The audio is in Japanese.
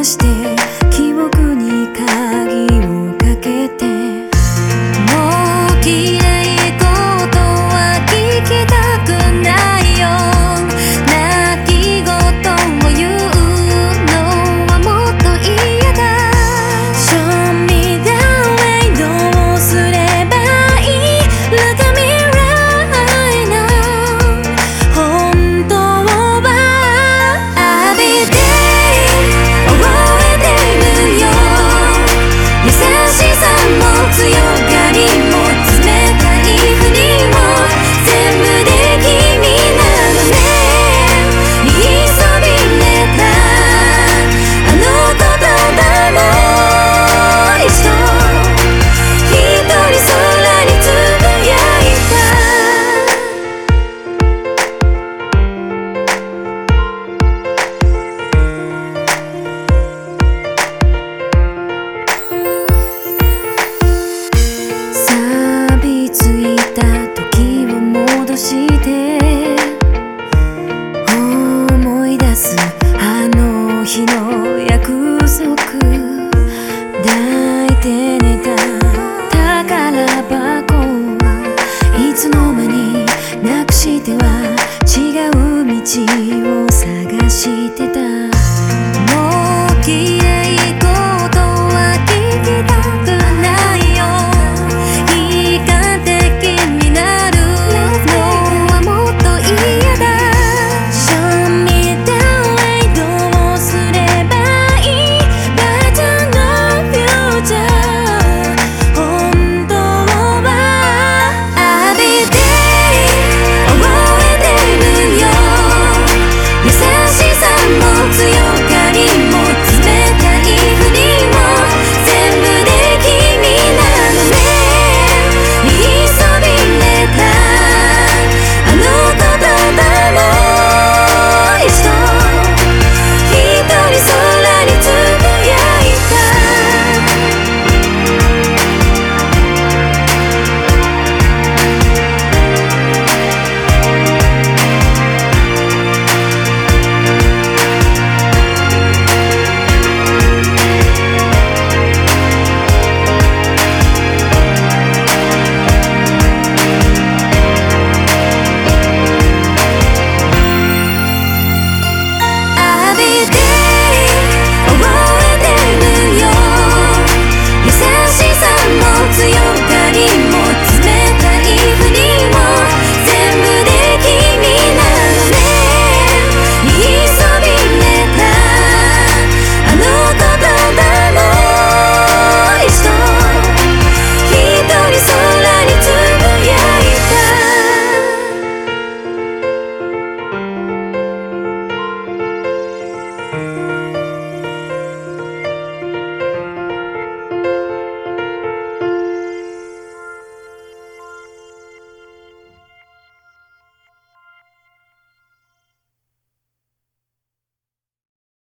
して記憶に鍵をかけて、もう嫌いことは聞きたくないよ。泣き言を言うのはもっと嫌だ。 Show me the way どうすればいい？ Look at me right now 本当は I'll be there 覚えてるよ。優しさも強がりも冷たいふりも全部で君なのね。言いそびれたあの言葉も一度一人空につぶやいた。錆びついた時を戻して思い出すあの日の約束。抱いて寝た宝箱いつの間になくしては違う道を探してた。もう嫌いことは聞きたくないよ。悲観的になるのはもっと嫌だ。 Show me the way どうすればいい？ Brighter no future 本当は I'll be there 覚えてるよ。優しさも強がりも冷たいふりも全部で君なのね。言いそびれたあの言葉も一度一人空につぶやいた。I'll be there